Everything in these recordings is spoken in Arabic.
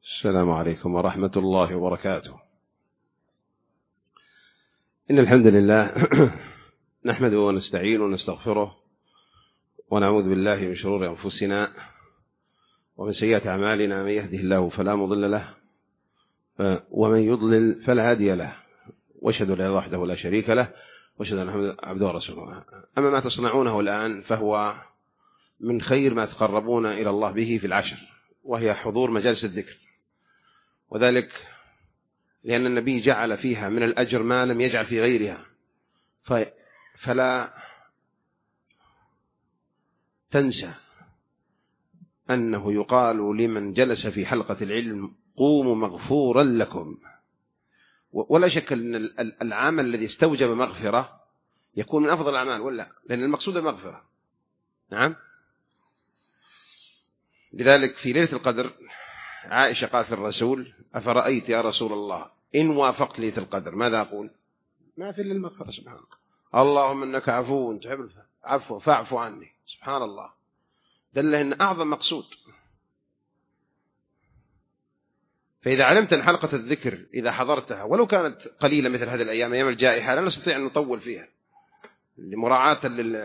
السلام عليكم ورحمة الله وبركاته. إن الحمد لله نحمده ونستعين ونستغفره ونعوذ بالله من شرور أنفسنا ومن سيئات أعمالنا. من يهده الله فلا مضل له ومن يضلل فلا هادي له، وأشهد أن لا إله وحده لا شريك له، وأشهد أن محمدا عبده ورسوله. أما ما تصنعونه الآن فهو من خير ما تقربون إلى الله به في العشر، وهي حضور مجالس الذكر، وذلك لأن النبي جعل فيها من الأجر ما لم يجعل في غيرها. فلا تنسى أنه يقال لمن جلس في حلقة العلم قوموا مغفورا لكم. ولا شك أن العمل الذي استوجب مغفرة يكون من أفضل الأعمال، ولا؟ لأن المقصود المغفرة. نعم. لذلك في ليلة القدر عائشة قالت للرسول: أفرأيت يا رسول الله إن وافقت ليلة القدر ماذا أقول؟ ما في إلا المغفرة. سبحان الله. اللهم إنك عفو تحب العفو فاعف عني. سبحان الله، دله إن أعظم مقصود. فإذا علمت أن حلقة الذكر إذا حضرتها ولو كانت قليلة مثل هذه الأيام، أيام الجائحة، لا نستطيع أن نطول فيها لمراعاة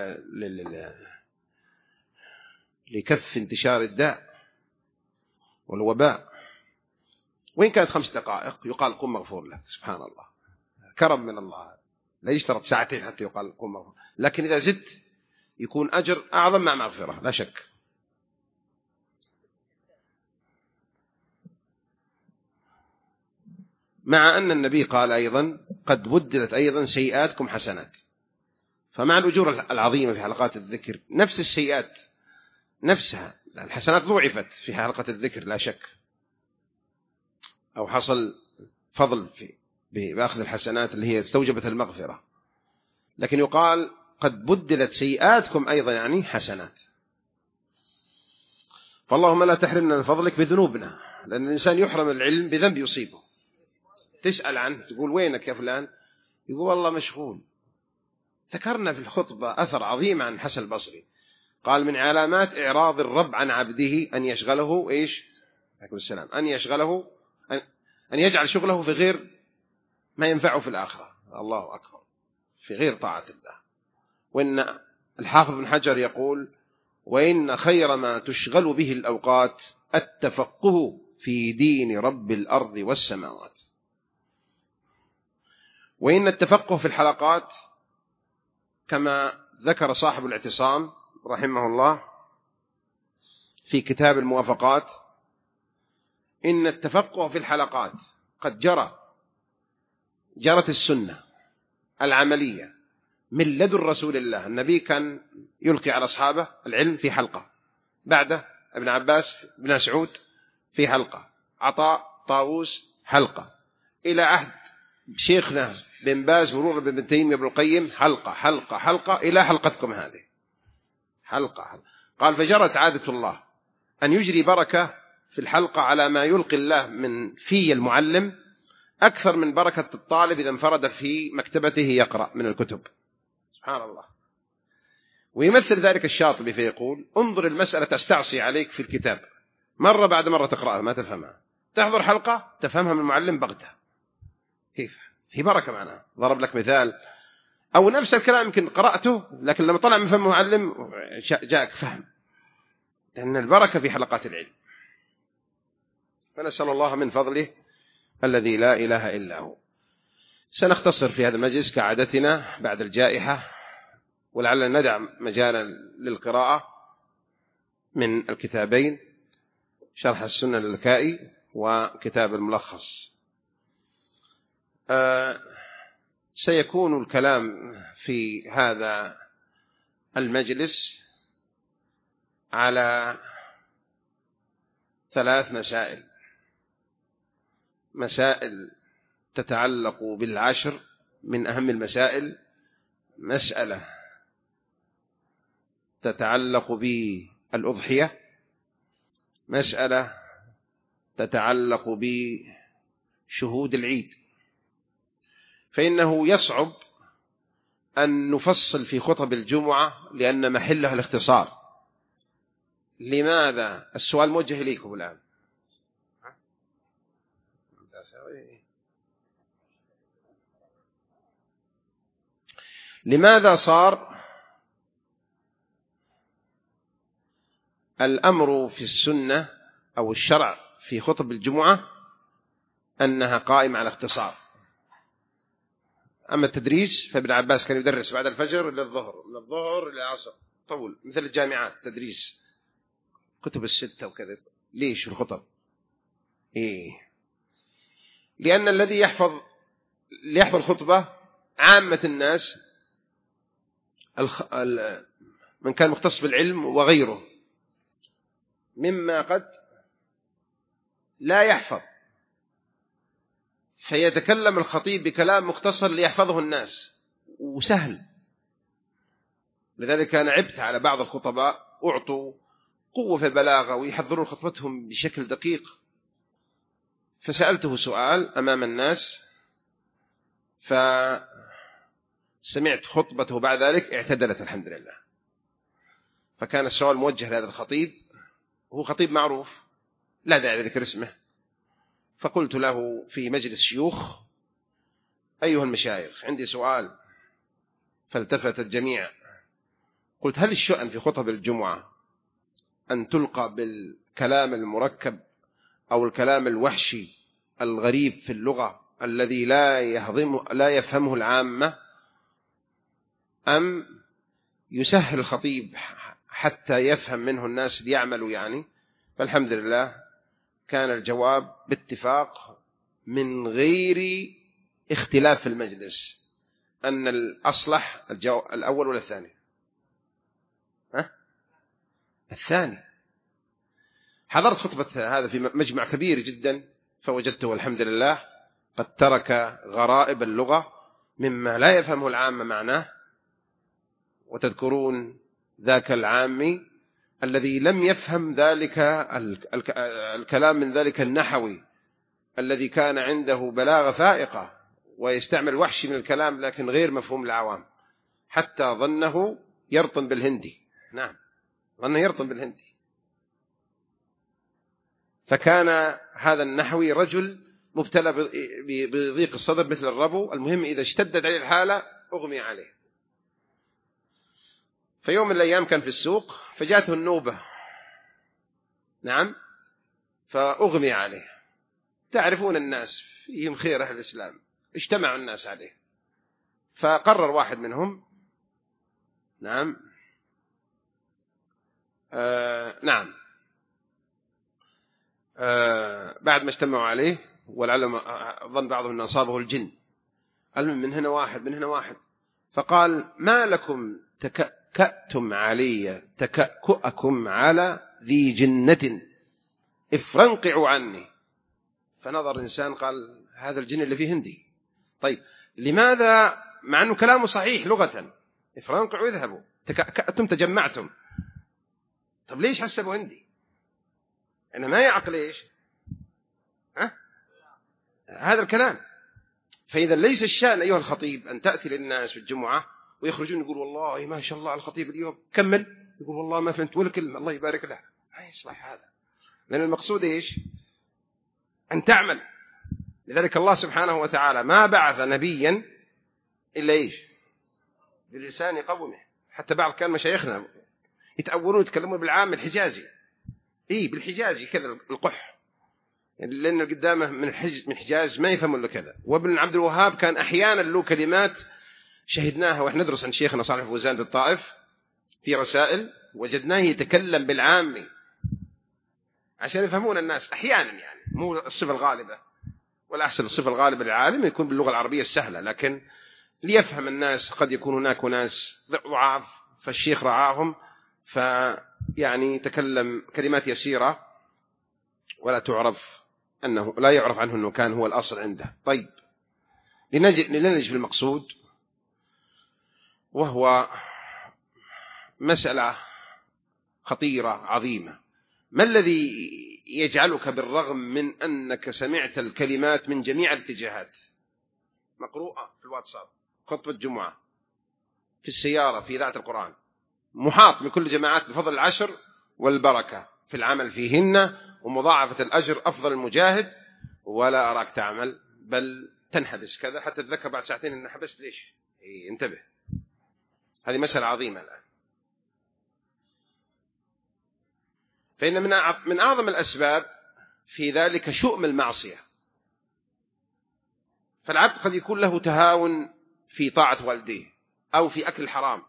لكف انتشار الداء والوباء. وإن كانت 5 دقائق يقال قم مغفور لك. سبحان الله، كرم من الله. لا يشترط ساعتين حتى يقال قم مغفور، لكن إذا زدت يكون أجر أعظم مع مغفرة لا شك. مع أن النبي قال أيضا: قد بدلت أيضا سيئاتكم حسنات. فمع الأجور العظيمة في حلقات الذكر نفس السيئات نفسها، الحسنات ضوعفت في حلقة الذكر لا شك، أو حصل فضل بأخذ الحسنات اللي هي استوجبت المغفرة. لكن يقال قد بدلت سيئاتكم أيضا، يعني حسنات. فاللهم لا تحرمنا من فضلك بذنوبنا، لأن الإنسان يحرم العلم بذنب يصيبه. تسأل عنه تقول: وينك يا فلان؟ يقول: والله مشغول. ذكرنا في الخطبة أثر عظيم عن حسن البصري، قال: من علامات إعراض الرب عن عبده أن يشغله إيش؟ عليكم السلام. أن يشغله، أن يجعل شغله في غير ما ينفعه في الآخرة. الله أكبر، في غير طاعة الله. وإن الحافظ بن حجر يقول: وإن خير ما تشغل به الأوقات التفقه في دين رب الأرض والسماوات. وإن التفقه في الحلقات كما ذكر صاحب الاعتصام رحمه الله في كتاب الموافقات، إن التفقه في الحلقات قد جرت السنة العملية من لدن رسول الله. النبي كان يلقي على أصحابه العلم في حلقة، بعده ابن عباس بن مسعود في حلقة، عطاء طاووس حلقة، إلى عهد شيخنا بن باز مرور بن تيمية بن القيم حلقة حلقة حلقة إلى حلقتكم هذه حلقة. قال: فجرت عادة الله أن يجري بركة في الحلقة على ما يلقي الله من في المعلم أكثر من بركة الطالب إذا انفرد في مكتبته يقرأ من الكتب. سبحان الله. ويمثل ذلك الشاطبي فيقول: انظر المسألة تستعصي عليك في الكتاب، مرة بعد مرة تقرأها ما تفهمها، تحضر حلقة تفهمها من المعلم بغتة. كيف؟ في بركة معناها. ضرب لك مثال، أو نفس الكلام يمكن قرأته لكن لما طلع من فم المعلم جاءك فهم، لأن البركة في حلقات العلم. فنسأل الله من فضله الذي لا إله إلا هو. سنختصر في هذا المجلس كعادتنا بعد الجائحة، ولعلنا ندع مجالا للقراءة من الكتابين: شرح السنة للكائي وكتاب الملخص. سيكون الكلام في هذا المجلس على 3 مسائل تتعلق بالعشر. من أهم المسائل مسألة تتعلق بالأضحية، مسألة تتعلق بشهود العيد، فإنه يصعب أن نفصل في خطب الجمعة لأن محلها الاختصار. لماذا؟ السؤال موجه إليكم الآن. لماذا صار الأمر في السنة أو الشرع في خطب الجمعة أنها قائمة على اختصار؟ أما التدريس فابن عباس كان يدرس بعد الفجر إلى الظهر، من الظهر إلى العصر، طول مثل الجامعات تدريس كتب الستة وكذا. ليش في الخطب؟ لأن الذي يحفظ الخطبة عامة الناس، من كان مختص بالعلم وغيره، مما قد لا يحفظ، فيتكلم الخطيب بكلام مختصر ليحفظه الناس وسهل. لذلك أنا عبت على بعض الخطباء أعطوا قوة في البلاغة ويحضرون خطبتهم بشكل دقيق، فسألته سؤال أمام الناس فسمعت خطبته بعد ذلك اعتدلت الحمد لله. فكان السؤال موجه لهذا الخطيب، هو خطيب معروف لا داعي لذكر اسمه، فقلت له في مجلس شيوخ: أيها المشايخ عندي سؤال. فالتفت الجميع. قلت: هل الشأن في خطب الجمعة أن تلقى بالكلام المركب أو الكلام الوحشي الغريب في اللغة الذي لا يفهمه العامة، أم يسهل الخطيب حتى يفهم منه الناس ليعملوا يعني؟ فالحمد لله كان الجواب باتفاق من غير اختلاف في المجلس أن الأصلح الأول ولا الثاني؟ الثاني. حضرت خطبة هذا في مجمع كبير جدا، فوجدته الحمد لله قد ترك غرائب اللغة مما لا يفهمه العامة معناه. وتذكرون ذاك العامي الذي لم يفهم ذلك الكلام من ذلك النحوي الذي كان عنده بلاغة فائقة ويستعمل وحشي من الكلام لكن غير مفهوم العوام، حتى ظنه يرطن بالهندي. نعم، ظنه يرطن بالهندي. فكان هذا النحوي رجل مبتلى بضيق الصدر مثل الربو، المهم إذا اشتدت عليه الحالة أغمي عليه. فيوم من الأيام كان في السوق فجاءته النوبة، نعم، فأغمي عليه. تعرفون الناس فيهم خير أهل الإسلام، اجتمعوا الناس عليه. فقرر واحد منهم، نعم بعد ما اجتمعوا عليه، والعلماء ظن بعضهم أن أصابه الجن، قال من هنا واحد من هنا واحد، فقال: ما لكم تكأتم علي تكأكم على ذي جنة افرنقعوا عني. فنظر الإنسان قال: هذا الجن اللي فيه هندي. طيب لماذا مع أنه كلامه صحيح لغة، افرنقعوا اذهبوا، تكأتم تجمعتم، طب ليش حسبوا هندي؟ أنا ما يعقل إيش هذا الكلام. فإذا ليس الشأن أيها الخطيب أن تأتي للناس في الجمعة ويخرجون يقول والله ما شاء الله الخطيب اليوم كمل، يقول والله ما فهمت ولا كلمة، الله يبارك له. لا يصلح هذا، لأن المقصود إيش؟ أن تعمل. لذلك الله سبحانه وتعالى ما بعث نبيا إلا إيش؟ بلسان قومه. حتى بعض كان مشايخنا يتأولون يتكلمون بالعام الحجازي، بالحجازي كذا القح، لأن قدامه من حجاز ما يفهمون إلا كذا. وابن عبد الوهاب كان أحيانا له كلمات شهدناها وإحنا ندرس عن شيخنا صالح فوزان في الطائف في رسائل، وجدناه يتكلم بالعامي عشان يفهمون الناس أحيانا، يعني مو الصفة الغالبة، والأحسن الصفة الغالبة للعالم يكون باللغة العربية السهلة، لكن ليفهم الناس قد يكون هناك ناس ضعاف فالشيخ رعاهم، فيعني تكلم كلمات يسيرة ولا تعرف أنه لا يعرف عنه أنه كان هو الأصل عنده. طيب لنجي في المقصود، وهو مسألة خطيرة عظيمة. ما الذي يجعلك بالرغم من أنك سمعت الكلمات من جميع الاتجاهات مقروءة في الواتساب، خطبة جمعة، في السيارة، في إذاعة القرآن، محاط من كل جماعات بفضل العشر والبركة في العمل فيهن ومضاعفة الأجر أفضل المجاهد، ولا أراك تعمل، بل تنحبس كذا حتى تذكر بعد ساعتين إن حبست ليش. انتبه، هذه مسألة عظيمة الآن. فإن من أعظم الأسباب في ذلك شؤم المعصية. فالعبد قد يكون له تهاون في طاعة والديه، أو في أكل الحرام،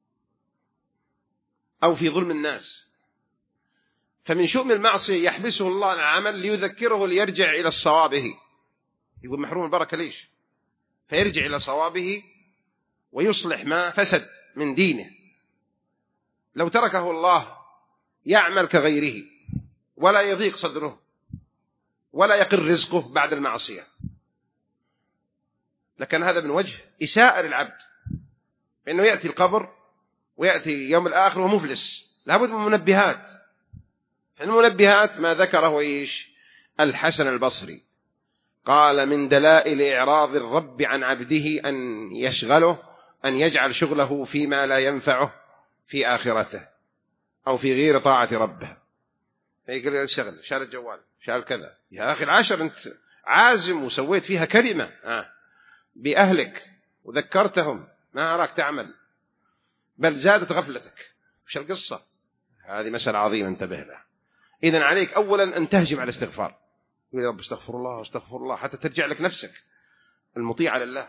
أو في ظلم الناس، فمن شؤم المعصية يحبسه الله عن العمل ليذكره ليرجع إلى الصوابه. يقول محروم البركة ليش؟ فيرجع إلى صوابه ويصلح ما فسد من دينه. لو تركه الله يعمل كغيره ولا يضيق صدره ولا يقر رزقه بعد المعصية، لكن هذا من وجه إساءة للعبد، فإنه يأتي القبر ويأتي يوم الآخر ومفلس. لابد من منبهات. المنبهات ما ذكره إيش الحسن البصري، قال من دلائل إعراض الرب عن عبده أن يشغله، أن يجعل شغله فيما لا ينفعه في آخرته أو في غير طاعة ربه. فيقول الشغل شال الجوال شال كذا. يا أخي العشر أنت عازم وسويت فيها كلمة بأهلك وذكرتهم، ما أراك تعمل، بل زادت غفلتك. وش القصة؟ هذه مسألة عظيمة انتبه لها. إذن عليك أولا أن تهجم على الاستغفار. يا رب استغفر الله استغفر الله حتى ترجع لك نفسك المطيعة لله،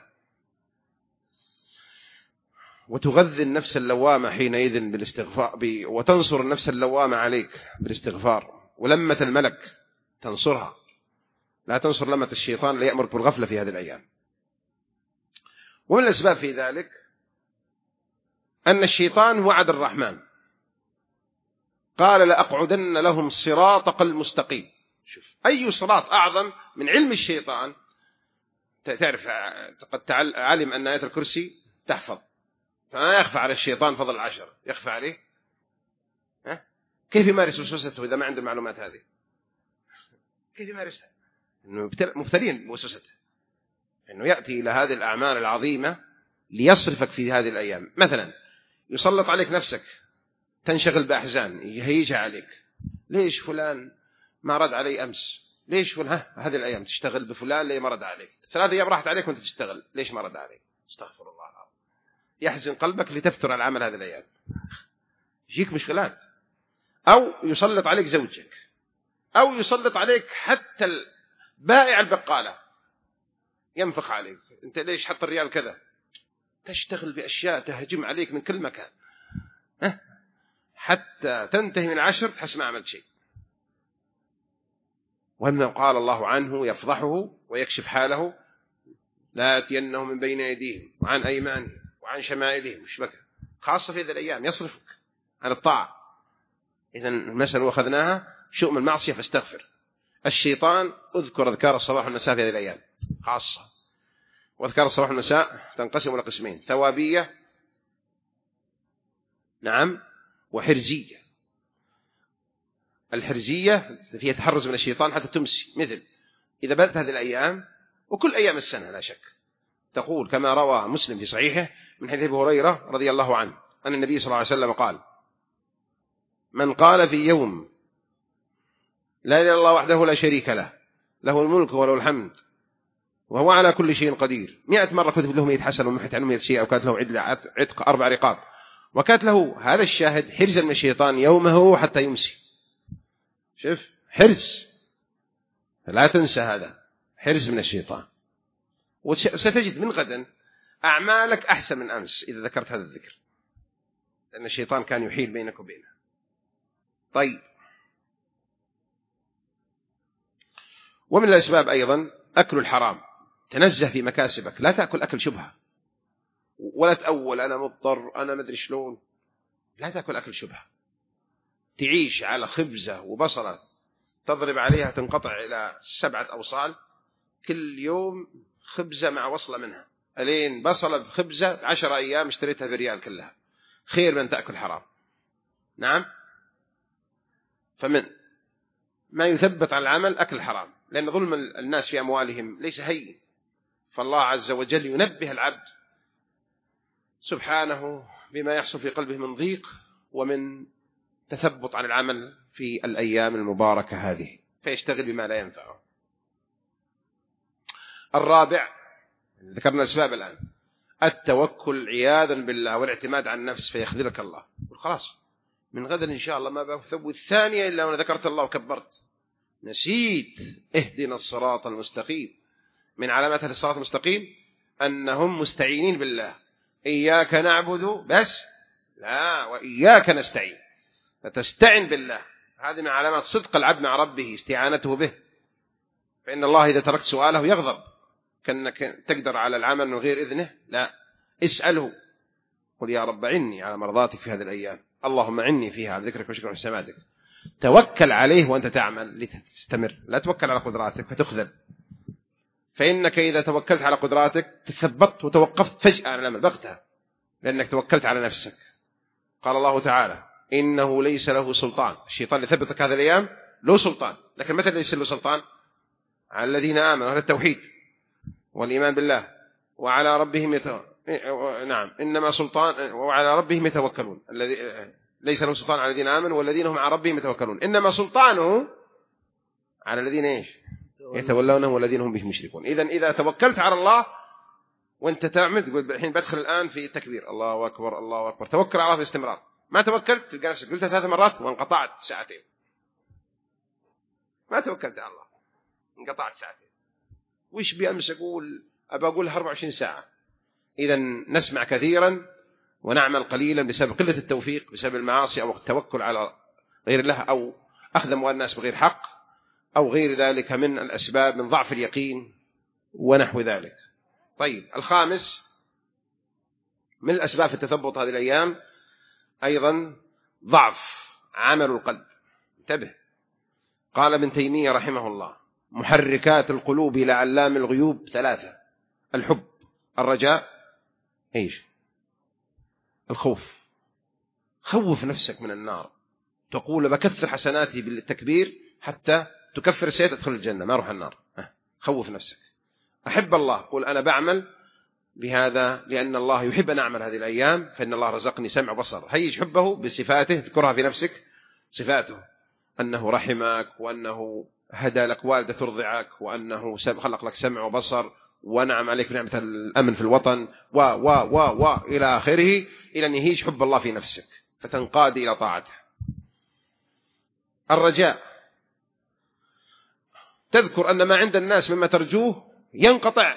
وتغذي النفس اللوامة حينئذ بالاستغفار، وتنصر النفس اللوامة عليك بالاستغفار. ولمة الملك تنصرها، لا تنصر لمة الشيطان ليأمرك بالغفلة في هذه الأيام. ومن الأسباب في ذلك أن الشيطان وعد الرحمن، قال لأقعدن لهم صراطك المستقيم. شوف أي صراط أعظم من علم الشيطان. تعرف قد علم أن آية الكرسي تحفظ، فما يخفى على الشيطان فضل العشر، يخفى عليه. كيف يمارس وسوسته إذا ما عنده المعلومات هذه؟ كيف يمارسها؟ إنه مبتلين بوسوسته، إنه يأتي إلى هذه الأعمال العظيمة ليصرفك في هذه الأيام. مثلا يسلط عليك نفسك، تنشغل بأحزان يهيجها عليك. ليش فلان ما رد علي أمس؟ ليش فلان هذه الأيام تشتغل بفلان ليه ما رد عليك؟ 3 أيام راحت عليك وانت تشتغل، ليش ما رد عليك؟ استغفر الله العظيم. يحزن قلبك لتفتر على العمل هذه الأيام، يجيك مشكلات. أو يسلط عليك زوجك، أو يسلط عليك حتى بائع البقالة ينفخ عليك، أنت ليش حط الريال كذا؟ تشتغل بأشياء تهجم عليك من كل مكان، حتى تنتهي من 10 تحس ما عملت شيء. وأنه قال الله عنه يفضحه ويكشف حاله، لا يأتينهم من بين أيديهم وعن أيمانهم وعن شمائلهم، مش بك خاصة في هذه الأيام يصرفك عن الطاعة. إذن المسألة أخذناها شؤم المعصية فاستغفر. الشيطان اذكر أذكار الصباح والمساء في هذه الأيام خاصة. وأذكار الصباح والمساء تنقسم إلى قسمين: ثوابية نعم وحرزية. الحرزية فيها تحرز من الشيطان حتى تمسي، مثل إذا بدأت هذه الأيام وكل أيام السنة لا شك، تقول كما روى مسلم في صحيحه من حديث أبي هريرة رضي الله عنه أن النبي صلى الله عليه وسلم قال: من قال في يوم لا إله إلا الله وحده لا شريك له، له الملك وله الحمد وهو على كل شيء قدير، 100 مرة كتب له 100 حسنة ومحت عنه 100 سيئة، وكانت له عتق 4 رقاب، وكانت له هذا الشاهد حرزا من الشيطان يومه حتى يمسي. شوف حرز، لا تنسى هذا حرز من الشيطان. وستجد من غدا أعمالك أحسن من أمس إذا ذكرت هذا الذكر، لأن الشيطان كان يحيل بينك وبينه. طيب، ومن الأسباب أيضا أكل الحرام. تنزه في مكاسبك، لا تأكل أكل شبهة، ولا تأول أنا مضطر أنا مدري شلون. لا تأكل أكل شبهة. تعيش على خبزة وبصلة تضرب عليها تنقطع إلى 7 أوصال، كل يوم خبزة مع وصلة منها، ألين بصلة بخبزة 10 أيام اشتريتها بريال كلها، خير من تأكل حرام. نعم. فمن ما يثبت على العمل أكل حرام، لأن ظلم الناس في أموالهم ليس هين، فالله عز وجل ينبه العبد سبحانه بما يحصل في قلبه من ضيق ومن تثبط عن العمل في الأيام المباركة هذه، فيشتغل بما لا ينفعه. الرابع، ذكرنا الأسباب الآن، التوكل عياذا بالله والاعتماد على النفس، فيخذلك الله. خلاص من غدا إن شاء الله ما بثبت الثانية إلا وأنا ذكرت الله وكبرت، نسيت. اهدنا الصراط المستقيم. من علامات الصراط المستقيم أنهم مستعينين بالله، إياك نعبد بس لا وإياك نستعين، فتستعن بالله. هذه من علامات صدق العبد مع ربه، استعانته به. فإن الله إذا تركت سؤاله يغضب، كأنك تقدر على العمل من غير إذنه، لا، اسأله. قل يا رب عني على مرضاتك في هذه الأيام، اللهم عني فيها على ذكرك وشكرك وحسناتك. توكل عليه وأنت تعمل لتستمر، لا توكل على قدراتك فتخذل. فإنك إذا توكلت على قدراتك تثبطت وتوقفت فجأة عن العمل بغتها، لأنك توكلت على نفسك. قال الله تعالى إنه ليس له سلطان. الشيطان اللي ثبتك هذه الأيام له سلطان، لكن متى ليس له سلطان؟ على الذين آمنوا، على التوحيد والإيمان بالله وعلى ربهم نعم، إنما سلطان وعلى ربهم يتوكلون. الذي ليس له سلطان على الذين آمنوا والذين هم على ربهم يتوكلون، إنما سلطانه على الذين إيش يتولونه والذين هم به مشركون. إذا توكلت على الله وأنت تعمد، تقول الحين بدخل الآن في تكبير الله أكبر الله أكبر، توكل على الله في استمرار. ما توكلت تلقى نفسك قلتها 3 مرات وانقطعت ساعتين، ما توكلت على الله انقطعت ساعتين. وش بأمس أقول؟ أبى أقولها 24 ساعة. إذا نسمع كثيرا ونعمل قليلا بسبب قلة التوفيق، بسبب المعاصي أو التوكل على غير الله، أو أخذ أموال الناس بغير حق، أو غير ذلك من الأسباب، من ضعف اليقين ونحو ذلك. طيب، الخامس من الأسباب في التثبط هذه الأيام أيضا ضعف عمل القلب. انتبه، قال ابن تيمية رحمه الله محركات القلوب إلى علام الغيوب 3: الحب، الرجاء، إيش؟ الخوف. خوف نفسك من النار، تقول بكثر حسناتي بالتكبير حتى تكفر السيئات تدخل الجنة ما أروح النار. خوف نفسك. أحب الله، قل أنا بعمل بهذا لأن الله يحب أن أعمل هذه الأيام، فإن الله رزقني سمع وبصر. هيج حبه بصفاته، تذكرها في نفسك صفاته، أنه رحمك، وأنه هدى لك والدة ترضعك، وأنه خلق لك سمع وبصر، ونعم عليك بنعمة الأمن في الوطن و إلى آخره، إلى أن يهيج حب الله في نفسك فتنقاد إلى طاعته. الرجاء، تذكر أن ما عند الناس مما ترجوه ينقطع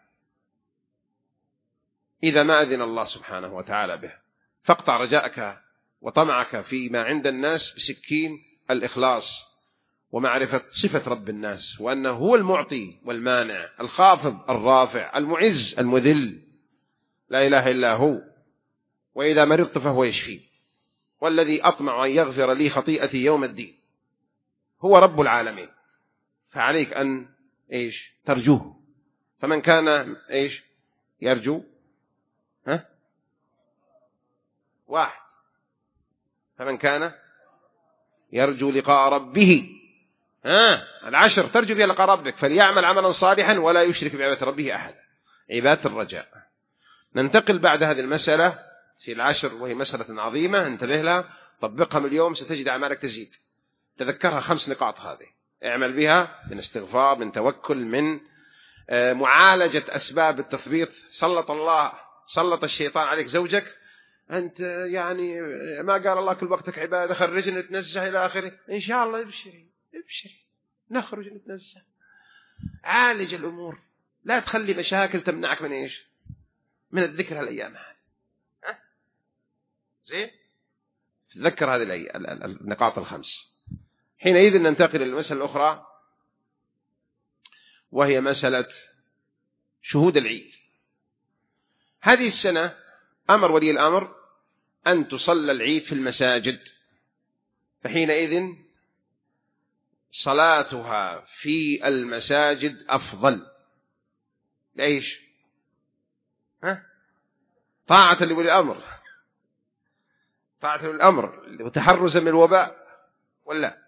إذا ما أذن الله سبحانه وتعالى به، فاقطع رجاءك وطمعك فيما عند الناس بسكين الإخلاص ومعرفة صفة رب الناس، وأنه هو المعطي والمانع، الخافض الرافع، المعز المذل، لا إله إلا هو. وإذا مرضت فهو يشفي، والذي أطمع أن يغفر لي خطيئتي يوم الدين هو رب العالمين. فعليك أن إيش ترجوه. فمن كان إيش يرجو 1، فمن كان يرجو لقاء ربه 10 ترجو بها لقاء ربك فليعمل عملا صالحا ولا يشرك بعبادة ربه أحد. عبادة الرجاء. ننتقل بعد هذه المسألة في 10، وهي مسألة عظيمة، انتبه لها، طبقها من اليوم ستجد أعمالك تزيد. تذكرها 5 نقاط هذه، اعمل بها من استغفار، من توكل، من معالجة أسباب التثبيط. سلط الشيطان عليك زوجك، أنت يعني ما قال الله كل وقتك عبادة، خرجنا نتنزه إلى آخره، إن شاء الله ابشري نخرج نتنزه. عالج الأمور، لا تخلي مشاكل تمنعك من إيش؟ من الذكر هالأيام هذه. زين، تذكر هذه النقاط ال5. حينئذ ننتقل للمسألة الأخرى، وهي مسألة شهود العيد. هذه السنة أمر ولي الأمر أن تصلى العيد في المساجد، فحينئذ صلاتها في المساجد أفضل. ليش؟ طاعة لولي الأمر، طاعة لولي الأمر وتحرزا من الوباء ولا؟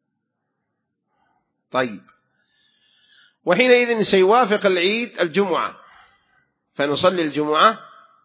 طيب، وحينئذ سيوافق العيد الجمعة، فنصلي الجمعة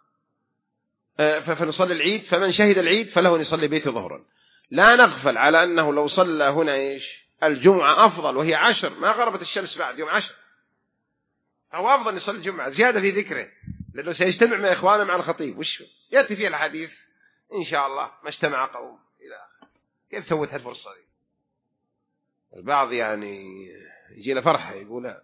فنصلي العيد، فمن شهد العيد فله أن يصلي بيته ظهرا. لا نغفل على أنه لو صلى هنا إيش الجمعة أفضل، وهي 10، ما غربت الشمس بعد يوم 10، أو أفضل يصلي الجمعة زيادة في ذكره، لأنه سيجتمع مع إخوانه مع الخطيب. وش يأتي فيه الحديث إن شاء الله ما اجتمع قوم إلى آخره. كيف فوت هالفرصة دي؟ البعض يعني يجي له فرحة يقول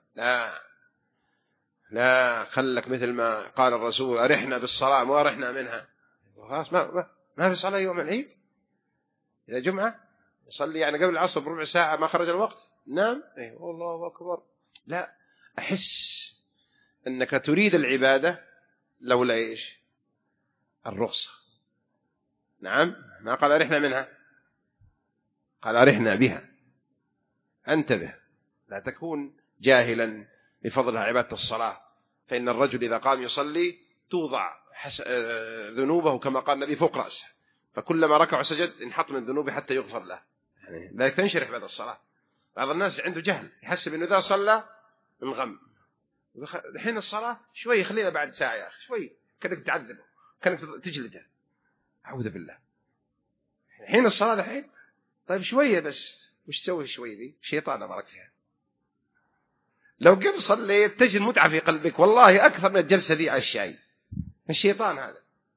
لا خلك مثل ما قال الرسول أرحنا بالصلاة ما أرحنا منها. خلاص ما في صلاة يوم العيد إذا جمعة يصلي يعني قبل العصر بربع ساعة ما خرج الوقت نام. أيوة الله أكبر. لا، أحس أنك تريد العبادة لولا إيش؟ الرخصة. نعم، ما قال أرحنا منها، قال أرحنا بها. انتبه، لا تكون جاهلا بفضلها عبادة الصلاة، فإن الرجل إذا قام يصلي توضع ذنوبه كما قال النبي فوق رأسه، فكلما ركع وسجد انحط من ذنوبه حتى يغفر له. يعني ذلك تنشرح بعد الصلاة. بعض الناس عنده جهل يحسب أنه إذا صلى انغم، الحين الصلاة شوي خلينا بعد ساعة يا أخي، شوي كأنك تعذبه كأنك تجلده. أعوذ بالله، الحين الصلاة الحين طيب شوية بس. وش تسوي شوي ذي؟ شيطان أمرك فيها. لو قبل صليت تجد متعة في قلبك والله أكثر من الجلسة ذي على الشاي. الشيطان هذا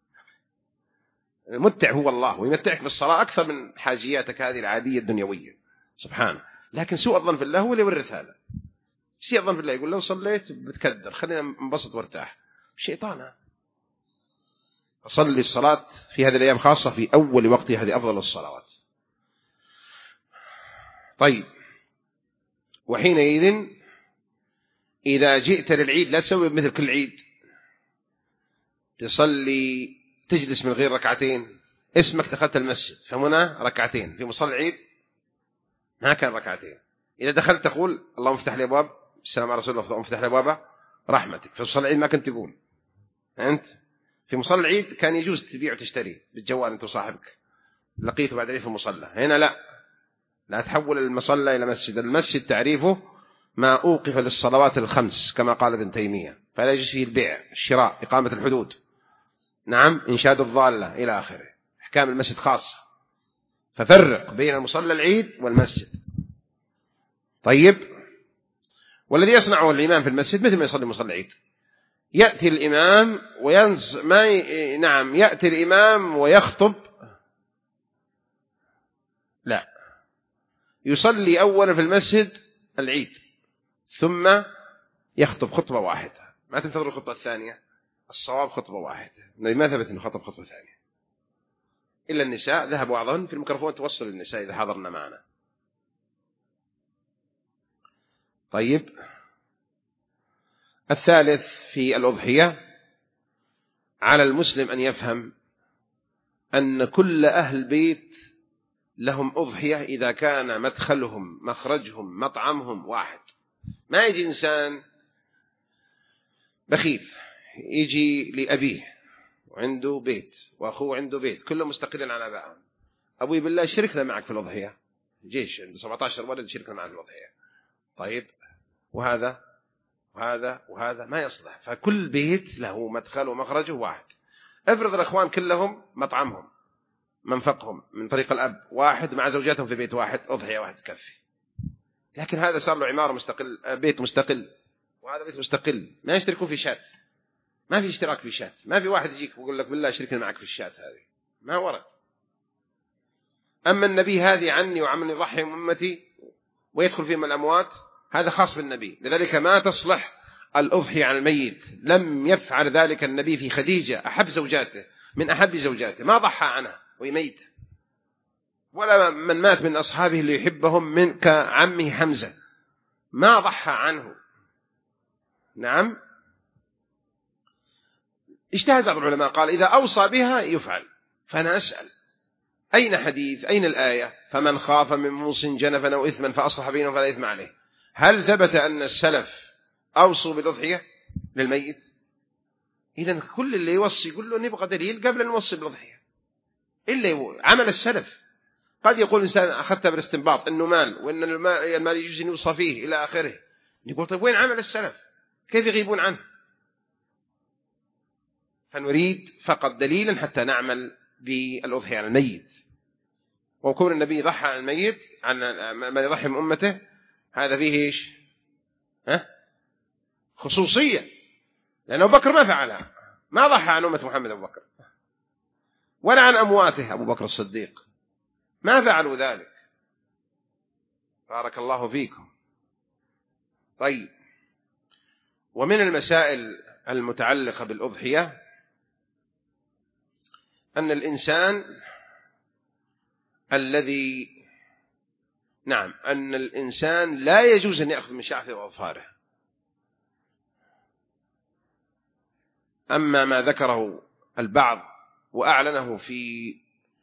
المتع هو الله، ويمتعك بالصلاة أكثر من حاجياتك هذه العادية الدنيوية سبحانه. لكن سوء الظن في الله هو اللي يورث هذا. سوء الظن في الله يقول لو صليت بتكدر خلينا انبسط وارتاح. الشيطان هذا. صلي الصلاة في هذه الأيام خاصة في أول وقتها، هذه أفضل الصلوات. طيب، وحينئذ إذا جئت للعيد لا تسوي مثل كل عيد تصلي تجلس من غير ركعتين. اسمك دخلت المسجد فهنا ركعتين، في مصلى العيد ما كان ركعتين. إذا دخلت تقول اللهم افتح لي أبواب السلام على رسول الله، اللهم افتح لي أبواب رحمتك. في مصلى العيد ما كنت تقول أنت. في مصلى العيد كان يجوز تبيع وتشتري بالجوال أنت وصاحبك لقيته بعد في المصلى. هنا لا تحول المصلى إلى مسجد. المسجد تعريفه ما أوقف للصلوات الخمس كما قال ابن تيمية، فلا يجوز فيه البيع الشراء إقامة الحدود، نعم، إنشاد الضالة إلى آخره. أحكام المسجد خاصة، ففرق بين المصلى العيد والمسجد. طيب، والذي يصنعه الإمام في المسجد مثل ما يصلي مصلى العيد، يأتي الإمام يأتي الإمام ويخطب. لا، يصلي أولا في المسجد العيد ثم يخطب خطبة واحدة، ما تنتظر الخطبة الثانية. الصواب خطبة واحدة، ما ثبت أنه خطب خطبة ثانية إلا النساء ذهب بعضهن في الميكروفون توصل للنساء إذا حضرنا معنا. طيب، الثالث في الأضحية على المسلم أن يفهم أن كل أهل بيت لهم أضحية إذا كان مدخلهم مخرجهم مطعمهم واحد. ما يجي إنسان بخيل يجي لأبيه وعنده بيت وأخوه عنده بيت كلهم مستقلين عن أبائهم، أبوي بالله شركنا معك في الأضحية، جيش عنده 17 ولد شركنا معك في الأضحية. طيب، وهذا وهذا وهذا ما يصلح. فكل بيت له مدخل ومخرجه واحد. افرض الأخوان كلهم مطعمهم منفقهم من طريق الأب واحد مع زوجاتهم في بيت واحد، أضحية واحد تكفي. لكن هذا صار له عمارة مستقل، بيت مستقل، وهذا بيت مستقل، ما يشتركون في شات، ما في اشتراك في شات، ما في واحد يجيك ويقول لك بالله شركنا معك في الشات، هذه ما ورد. أما النبي هذه عني وعمن يضحي من أمتي ويدخل فيهم الأموات، هذا خاص بالنبي، لذلك ما تصلح الأضحية عن الميت. لم يفعل ذلك النبي في خديجة أحب زوجاته من أحب زوجاته، ما ضحى عنها ويميته، ولا من مات من أصحابه اللي يحبهم من كعمه حمزة ما ضحى عنه. نعم، اجتهد بعض العلماء قال إذا أوصى بها يفعل. فأنا أسأل أين حديث، أين الآية فمن خاف من موص جنفا أو إثما فأصلح بينهم فلا إثم عليه؟ هل ثبت أن السلف أوصوا بالأضحية للميت؟ إذن كل اللي يوصي يقول له نبغى دليل قبل أن نوصي بالأضحية، إلا عمل السلف. قد يقول إنسان أخذت بالاستنباط أنه مال وأن المال يجوز أن يوصى فيه إلى آخره، يقول طيب وين عمل السلف؟ كيف يغيبون عنه؟ فنريد فقط دليلا حتى نعمل بالأضحية عن الميت. وكون النبي يضحى عن الميت عن من يضحي من أمته هذا فيه إيش؟ خصوصية، لأن أبو بكر ما فعلها، ما ضحى عن أمة محمد أبو بكر ولا عن أمواته أبو بكر الصديق، ما فعلوا ذلك. بارك الله فيكم. طيب، ومن المسائل المتعلقة بالأضحية أن الإنسان أن الإنسان لا يجوز أن يأخذ من شعره وأظفاره. أما ما ذكره البعض وأعلنه في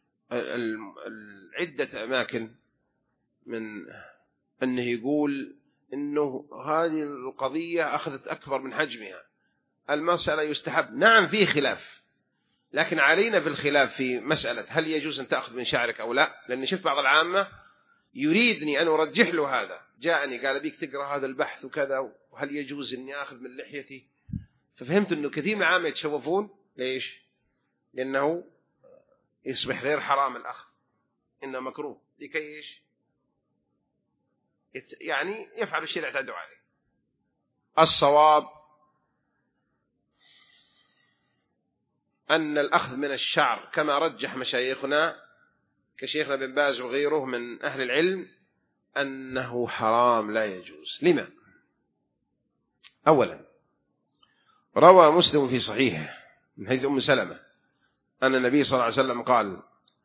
عدة أماكن من أنه يقول إنه هذه القضية أخذت أكبر من حجمها، المسألة يستحب، نعم فيه خلاف، لكن علينا في الخلاف في مسألة هل يجوز أن تأخذ من شعرك أو لا، لأن شفت بعض العامة يريدني أن أرجح له هذا، جاءني قال بيك تقرأ هذا البحث وكذا، وهل يجوز أني أخذ من لحيتي؟ ففهمت أنه كثير من العامة يتشوفون. ليش؟ لأنه يصبح غير حرام الأخذ، إنه مكروه، لكي إيش؟ يعني يفعل الشيء اللي اعتادوا عليه. الصواب أن الأخذ من الشعر كما رجح مشايخنا كشيخنا بن باز وغيره من أهل العلم أنه حرام لا يجوز. لما؟ أولا، روى مسلم في صحيحه من حديث أم سلمة أن النبي صلى الله عليه وسلم قال: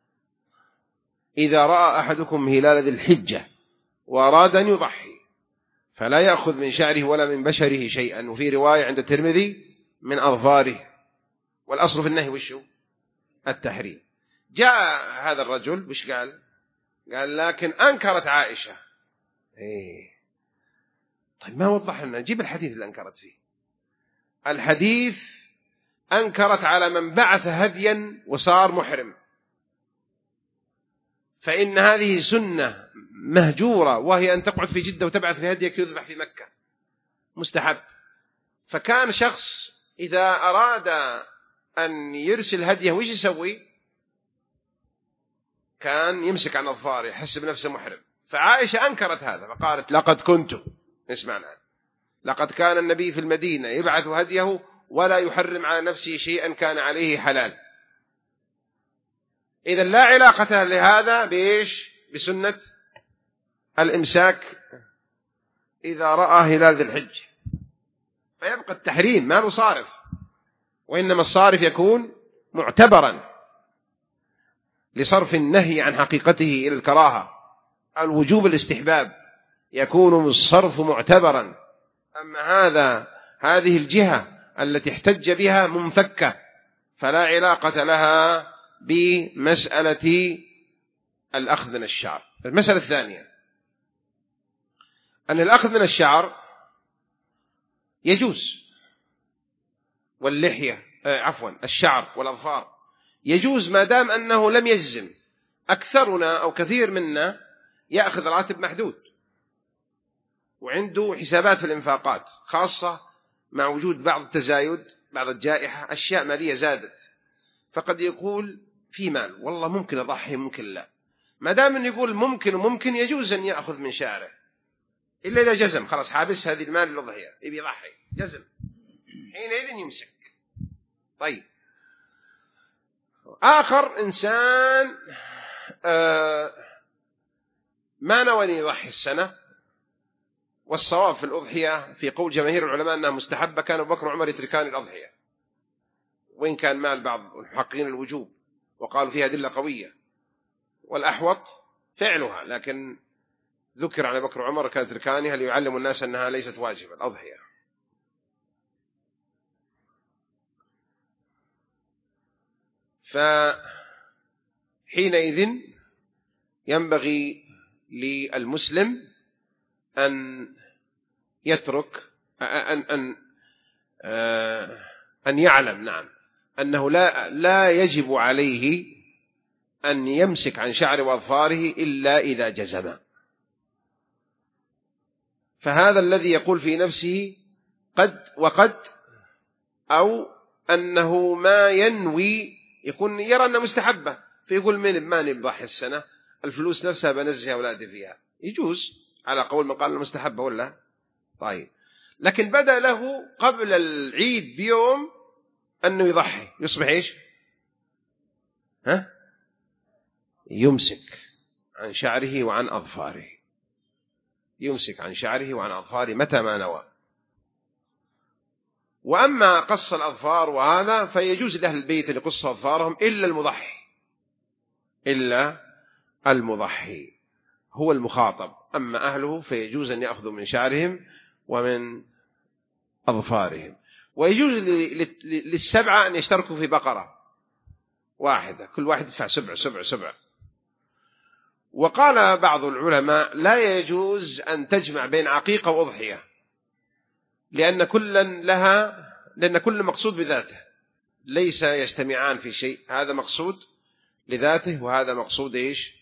إذا رأى أحدكم هلال ذي الحجة وأراد أن يضحي فلا يأخذ من شعره ولا من بشره شيئا. وفي رواية عند الترمذي: من أظفاره. والأصل في النهي وشو؟ التحريم. جاء هذا الرجل وش قال؟ قال: لكن أنكرت عائشة. طيب ما وضح لنا، نجيب الحديث اللي أنكرت فيه. الحديث أنكرت على من بعث هديا وصار محرم، فإن هذه سنة مهجورة، وهي أن تقعد في جدة وتبعث في هديك يذبح في مكة، مستحب. فكان شخص إذا أراد أن يرسل هديه وش يسوي؟ كان يمسك عن أظفاره، يحسب نفسه محرم. فعائشة أنكرت هذا فقالت: لقد كنت، اسمعنا، لقد كان النبي في المدينة يبعث هديه ولا يحرم على نفسه شيئا كان عليه حلال. إذا لا علاقة لهذا بإيش؟ بسنة الإمساك إذا رأى هلال ذي الحج، فيبقى التحريم ما له صارف، وإنما الصارف يكون معتبرا لصرف النهي عن حقيقته إلى الكراهة. الوجوب الاستحباب يكون الصرف معتبرا. أما هذه الجهة التي احتج بها منفكة، فلا علاقة لها بمسألة الأخذ من الشعر. المسألة الثانية أن الأخذ من الشعر يجوز، واللحية الشعر والأظفار يجوز ما دام أنه لم يجزم. أكثرنا أو كثير منا يأخذ راتب محدود وعنده حسابات في الإنفاقات، خاصة مع وجود بعض التزايد، بعض الجائحة، أشياء مالية زادت، فقد يقول في مال والله ممكن أضحي ممكن لا. ما دام أنه يقول ممكن وممكن، يجوز أن يأخذ من شعره، إلا إذا جزم خلاص حابس هذه المال للأضحية يبي يضحي، جزم حينئذ يمسك. طيب، آخر إنسان ما نوى أن يضحي السنة، والصواب في الأضحية في قول جماهير العلماء أنها مستحبة، كان أبو بكر وعمر يتركان الأضحية، وإن كان مال بعض المحققين الوجوب وقالوا فيها أدلة قوية، والأحوط فعلها، لكن ذكر عن أبو بكر وعمر كانت يتركانها ليعلموا الناس أنها ليست واجبة الأضحية. فحينئذ ينبغي للمسلم أن يترك أن يعلم أنه لا يجب عليه أن يمسك عن شعر وأظفاره إلا إذا جزم. فهذا الذي يقول في نفسه قد وقد، أو أنه ما ينوي، يكون يرى أنه مستحبة فيقول ما نبضح السنة، الفلوس نفسها بنزه أولادي فيها، يجوز على قول من قال المستحبة ولا. طيب، لكن بدأ له قبل العيد بيوم أنه يضحي، يصبح إيش؟ يمسك عن شعره وعن أظفاره، يمسك عن شعره وعن أظفاره متى ما نوى. وأما قص الأظفار وهذا فيجوز لأهل البيت أن يقص أظفارهم إلا المضحي، إلا المضحي هو المخاطب، أما أهله فيجوز أن يأخذوا من شعرهم ومن أظفارهم. ويجوز للسبعة أن يشتركوا في بقرة واحدة، كل واحد يدفع سبع. وقال بعض العلماء لا يجوز أن تجمع بين عقيقة وأضحية، لأن كل مقصود بذاته، ليس يجتمعان في شيء، هذا مقصود لذاته وهذا مقصود إيش؟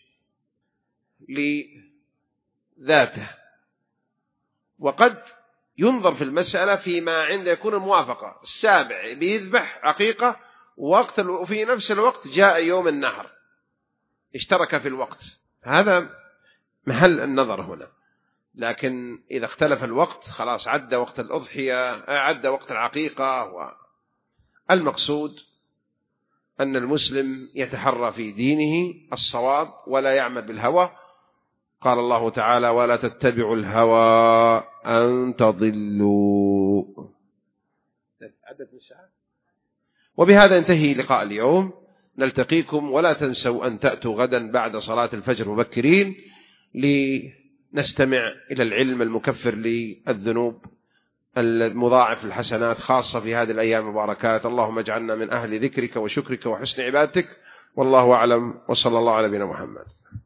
لذاته. وقد ينظر في المسألة فيما عند يكون الموافقة، السابع بيذبح عقيقة وفي نفس الوقت جاء يوم النحر، اشترك في الوقت، هذا محل النظر هنا. لكن إذا اختلف الوقت خلاص عد وقت الأضحية، عد وقت العقيقة. والمقصود أن المسلم يتحرى في دينه الصواب ولا يعمل بالهوى. قال الله تعالى: ولا تتبعوا الهوى أن تضلوا. وبهذا ينتهي لقاء اليوم، نلتقيكم، ولا تنسوا أن تأتوا غدا بعد صلاة الفجر مبكرين لنستمع إلى العلم المكفر للذنوب المضاعف الحسنات، خاصة في هذه الأيام المباركات. اللهم اجعلنا من أهل ذكرك وشكرك وحسن عبادتك، والله أعلم، وصلى الله على نبينا محمد.